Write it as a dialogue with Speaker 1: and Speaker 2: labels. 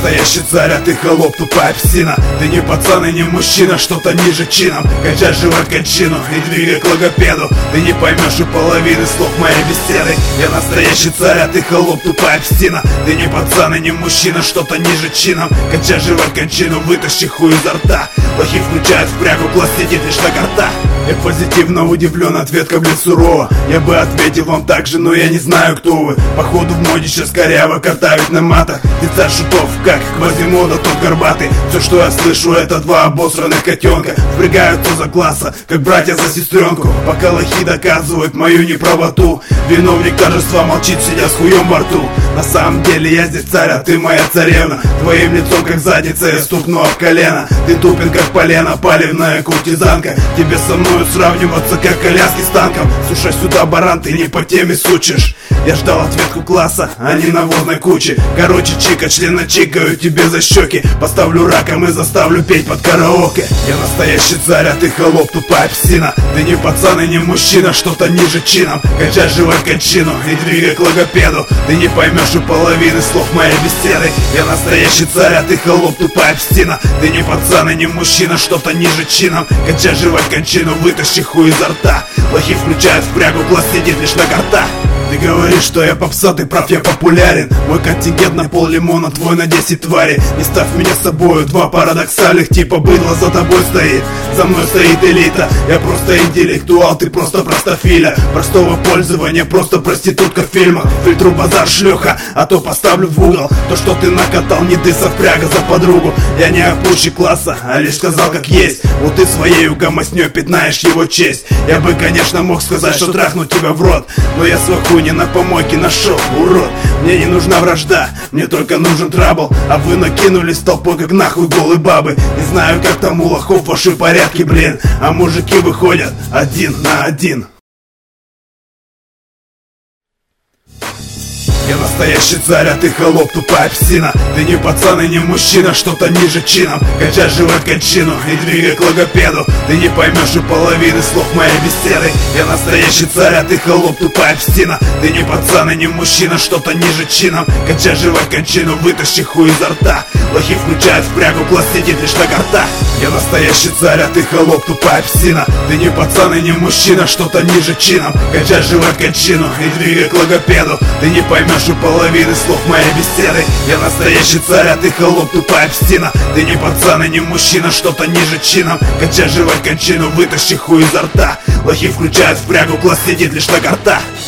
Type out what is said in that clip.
Speaker 1: настоящий царь, а ты холоп, тупая псина. Ты не пацан и не мужчина, что-то ниже чином. Качай живой кончину и двигай к логопеду. Ты не поймешь и половины слов моей беседы. Я настоящий царь, а ты холоп, тупая псина. Ты не пацан и не мужчина, что-то ниже чином. Качай живой кончину, вытащи хуй изо рта. Лохи включают в прягу, класс сидит лишь на картах. Я позитивно удивлен, ответка, блин, сурова. Я бы ответил вам так же, но я не знаю, кто вы. Походу в моде сейчас коряво картавить на матах. Ты царь шутов, как Квазимода, тот горбатый. Все, что я слышу, это два обосранных котенка. Впрягаются за класса, как братья за сестренку. Пока лохи доказывают мою неправоту, виновник торжества молчит, сидя с хуем во рту. На самом деле я здесь царь, а ты моя царевна. Твоим лицом, как задница, я стукну об колено. Ты тупен, как полено, палевная куртизанка. Тебе со мною сравниваться, как коляски с танком. Слушай сюда, баран, ты не по теме сучишь. Я ждал ответку класса, а не навозной кучи. Короче, чика, члена чикаю тебе за щеки. Поставлю раком и заставлю петь под караоке. Я настоящий царь, а ты холоп, тупая псина. Ты не пацан и не мужчина, что-то ниже чином. Качай живой кончину и двигай к логопеду. Ты не поймешь и половины слов моей беседы. Я настоящий царь, а ты холоп, тупая псина. Ты не пацан и не мужчина, что-то ниже чином. Качай живой кончину, вытащи хуй изо рта. Лохи включают в прягу, глаз сидит лишь на картах. Ты говоришь, что я попса, ты прав, я популярен. Мой контингент на пол лимона, твой на 10 твари. Не ставь меня с собою, два парадоксальных типа быдло за тобой стоит. За мной стоит элита, я просто интеллектуал, ты просто простофиля. Простого пользования, просто проститутка в фильмах. Фильтру базар шлюха, а то поставлю в угол то, что ты накатал, не ты совпряга за подругу. Я не опущик класса, а лишь сказал как есть. Вот ты своей гомоснёй пятнаешь его честь. Я бы, конечно, мог сказать, что трахну тебя в рот, но я свой хуй не на помойке нашел, урод. Мне не нужна вражда, мне только нужен трабл. А вы накинулись толпой, как нахуй голые бабы. Не знаю, как там у лохов ваши порядки, блин. А мужики выходят один на один. Я настоящий царь, а ты холоп, тупая псина. Ты не пацан и не мужчина, что-то ниже чином. Качай живой кончину и двигай к логопеду. Ты не поймешь и половины слов моей беседы. Я настоящий царь, а ты холоп, тупая псина. Ты не пацан и не мужчина, что-то ниже чином. Качай живой кончину, вытащи хуй изо рта. Лохи включают в прягу, класс сидит лишь на картах. Я настоящий царь, а ты холоп, тупая псина. Ты не пацан и не мужчина, что-то ниже чином. Качай живой кончину и двигай к логопеду. Ты не поймешь и половины слов моей беседы. Я настоящий царь, а ты холоп, тупая псина. Ты не пацан и не мужчина, что-то ниже чином. Качай живой кончину, вытащи хуй изо рта. Лохи включают в прягу, класс сидит лишь на картах.